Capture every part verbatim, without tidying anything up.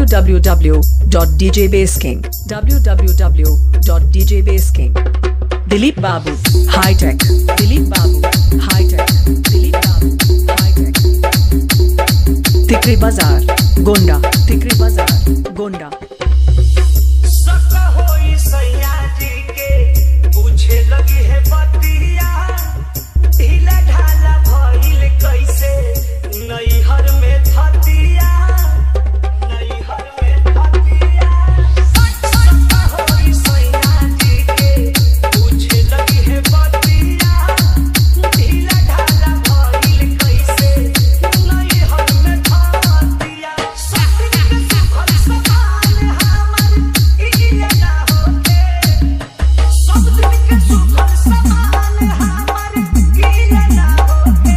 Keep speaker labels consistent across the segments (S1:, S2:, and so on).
S1: w w dot d j baseking w w w dot d j baseking Dilip बाबू high tech Dilip बाबू high tech Dilip बाबू high tech तिकरी बाजार गोंडा तिकरी बाजार गोंडा
S2: सका होई सैया जी के पूछे लगी है बतिया ढीला ढाला भइल कैसे नैहर में थतिया नैहर में थतिया सका होई सैया जी के पूछे लगी है बतिया ढीला ढाला भइल कैसे नैहर में थतिया सती के सुखल समान हमर इया ना होके सब दिन के सुखल समान हमर इया ना होके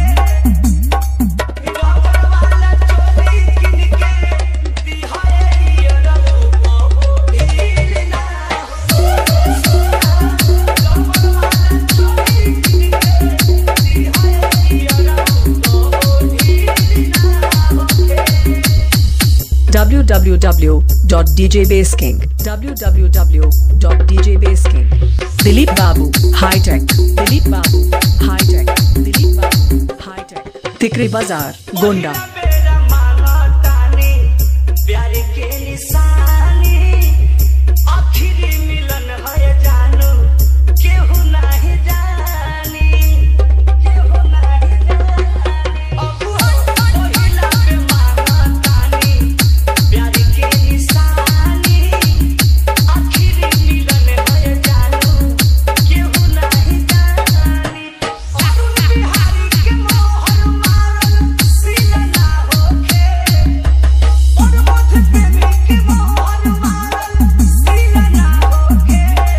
S2: रबर वाला चोली किन के दिहाए रऊ बाबू ढील ना होके रबर वाला चोली किन के दिहाए रऊ बाबू ढील ना होके
S1: w w w dot d j baseking w w w dot d j baseking Dilip बाबू हाई टेक दिलीप बाबू हाई टेक दिलीप बाबू हाई टेक तिकरी बाजार गोंडा
S2: मेरा मांगतानी प्यार के निशानी आखिरी मिलन है जानू केहू नहीं जानी केहू नहीं जानी अब पहिला पे मांगतानी प्यार के निशानी आखिरी मिलन है जानू केहू नहीं जानी अरुण बिहारी के मोहर मारल सीना ना होके और मथ प्रेमी के मोहर मारल सीना ना होके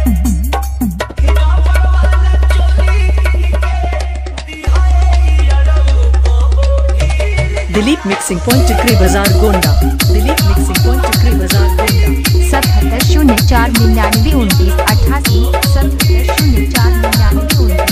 S2: रबर वाला चोली किन के दिहाए अरऊ बाबू ढील
S1: दिलीप मिक्सिंग पॉइंट टिकरी बाजार गोंडा दिलीप मिक्सिंग पॉइंट टिकरी बाजार गोंडा
S3: सतहत्तर शून्य चार निन्यानवे उनतीस